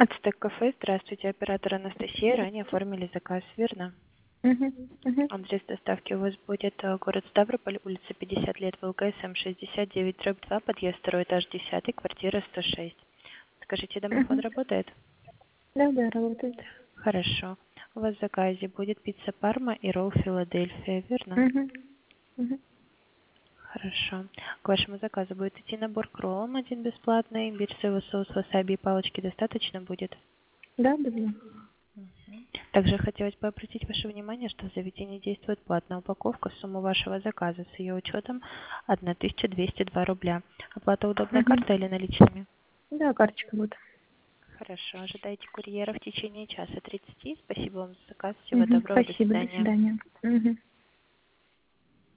Ацтек кафе, здравствуйте, оператор Анастасия, ранее оформили заказ, верно? Мгм, мгм. Адрес доставки у вас будет город Ставрополь, улица 50 лет, ВЛКСМ 69/2, подъезд, второй этаж, 10, квартира 106. Скажите, домофон Мгм. работает? Да, да, работает. Хорошо. У вас в заказе будет пицца Парма и ролл Филадельфия, верно? Мгм, мгм. Хорошо. К вашему заказу будет идти набор к роллам, один бесплатный, имбирь, соевый соус, васаби и палочки достаточно будет? Да, да, да. Также хотелось бы обратить ваше внимание, что в заведении действует платная упаковка. Сумма вашего заказа с ее учетом 1202 рубля. Оплата удобной Мгм. картой или наличными? Да, карточка будет. Хорошо. Ожидайте курьера в течение часа 30. Спасибо вам за заказ. Всего Мгм. доброго. До Спасибо, до свидания. свидания. Мгм.